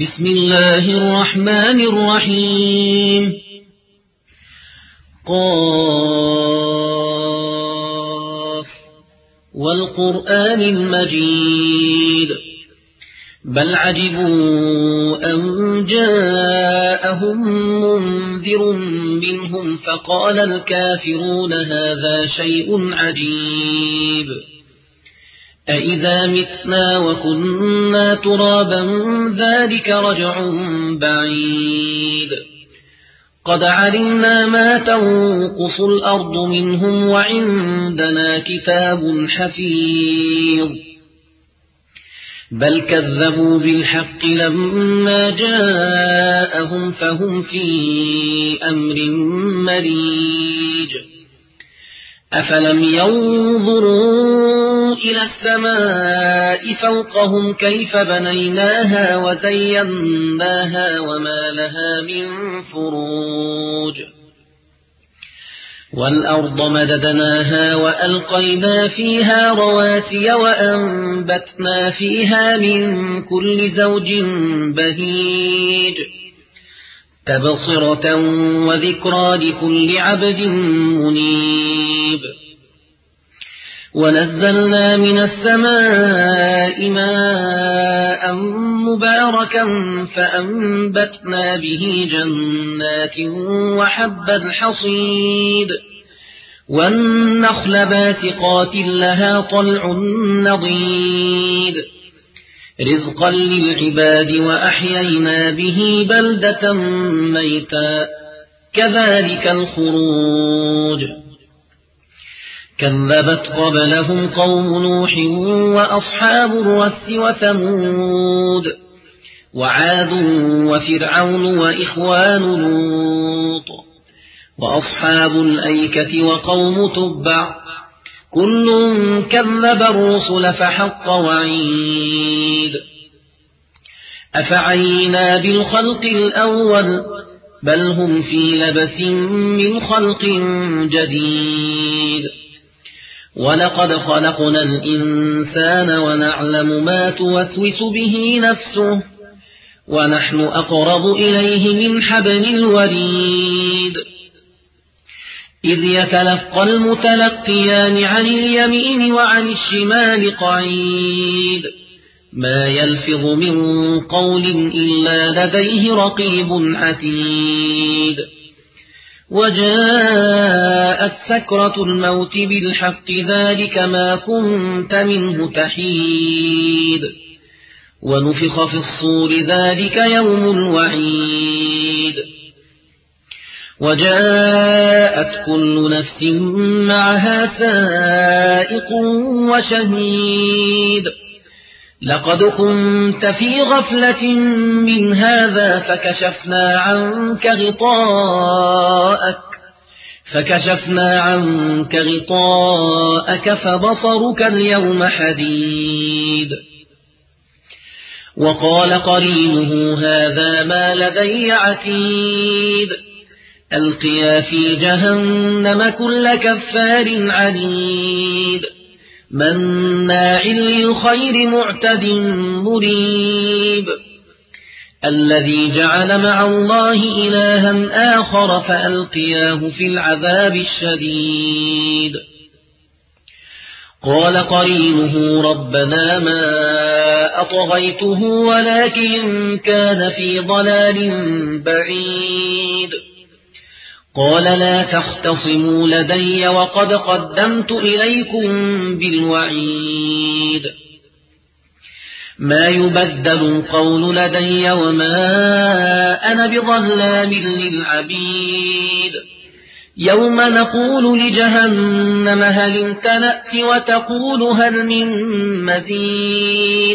بسم الله الرحمن الرحيم قاف والقرآن المجيد بل عجبوا أن جاءهم منذر منهم فقال الكافرون هذا شيء عجيب أإذا متنا وكنا ترابا ذلك رجع بعيد قد علمنا ما تنقص الأرض منهم وعندنا كتاب حفيظ بل كذبوا بالحق لما جاءهم فهم في أمر مريج أفلم ينظروا إلى السماء فوقهم كيف بنيناها وزيناها وما لها من فروج والأرض مددناها وألقينا فيها رواسي وأنبتنا فيها من كل زوج بهيج تبصرة وذكرى لكل عبد منيب ونزلنا من السماء ماء مباركا فأنبتنا به جنات وحب الحصيد والنخل باسقات لها طلع نضيد رزقا للعباد وأحيينا به بلدة ميتا كذلك الخروج كذبت قبلهم قوم نوح وأصحاب الرس وثمود وعاد وفرعون وإخوان لوط وأصحاب الأيكة وقوم تبع كل كذب الرسل فحق وعيد أفعينا بالخلق الأول بل هم في لبس من خلق جديد ولقد خلقنا الإنسان ونعلم ما توسوس به نفسه ونحن أقرب إليه من حبل الوريد إذ يتلقى المتلقيان عن اليمين وعن الشمال قعيد ما يلفظ من قول إلا لديه رقيب عتيد وجاءت سكرة الموت بالحق ذلك ما كنت منه تحيد ونفخ في الصور ذلك يوم الوعيد وجاءت كل نفس معها سائق وشهيد لقد كنت في غفلة من هذا فكشفنا عنك غطاءك فبصرك اليوم حديد وقال قرينه هذا ما لدي عتيد ألقيا في جهنم كل كفار عنيد مناع للخير معتد مريب الذي جعل مع الله إلها آخر فألقياه في العذاب الشديد قال قرينه ربنا ما أطغيته ولكن كان في ضلال بعيد قال لا تختصموا لدي وقد قدمت إليكم بالوعيد ما يبدل القول لدي وما أنا بظلام للعبيد يوم نقول لجهنم هل امتلأت وتقول هل من مزيد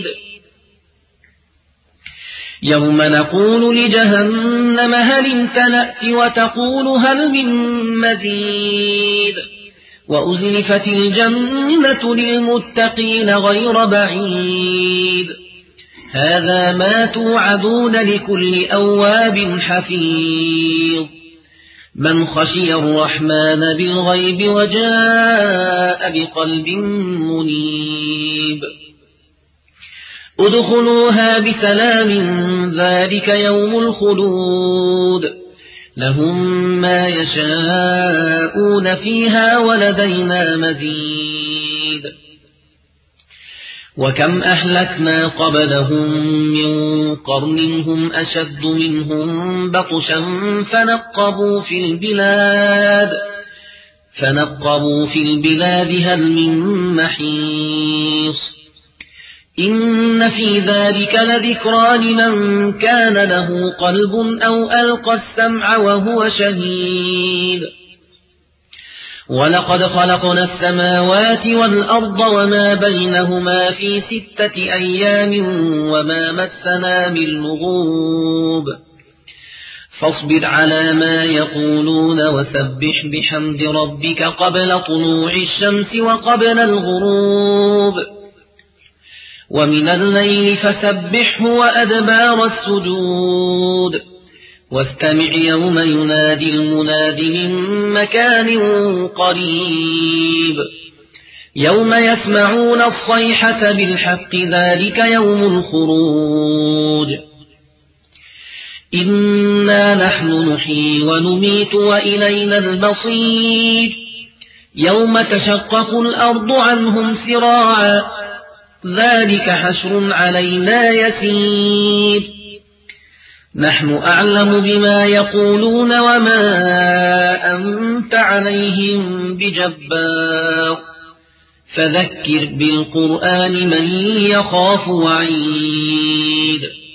يوم نقول لجهنم هل امتلأت وتقول هل من مزيد وأزلفت الجنة للمتقين غير بعيد هذا ما توعدون لكل أواب حفيظ من خشي الرحمن بالغيب وجاء بقلب منيب ادخلوها بسلام ذلك يوم الخلود لهم ما يشاءون فيها ولدينا مزيد وكم أهلكنا قبلهم من قرن هم أشد منهم بطشا فنقبوا في البلاد هل من محيص إن في ذلك لذكرى لمن كان له قلب أو ألقى السمع وهو شهيد ولقد خلقنا السماوات والأرض وما بينهما في 6 أيام وما مسنا من لغوب فاصبر على ما يقولون وسبح بحمد ربك قبل طلوع الشمس وقبل الغروب ومن الليل فسبحه وأدبار السجود واستمع يوم ينادي المناد من مكان قريب يوم يسمعون الصيحة بالحق ذلك يوم الخروج إنا نحن نحيي ونميت وإلينا المصير يوم تشقق الأرض عنهم سراعا ذلك حشر علينا يسير نحن أعلم بما يقولون وما أنت عليهم بجبار فذكر بالقرآن من يخاف وعيد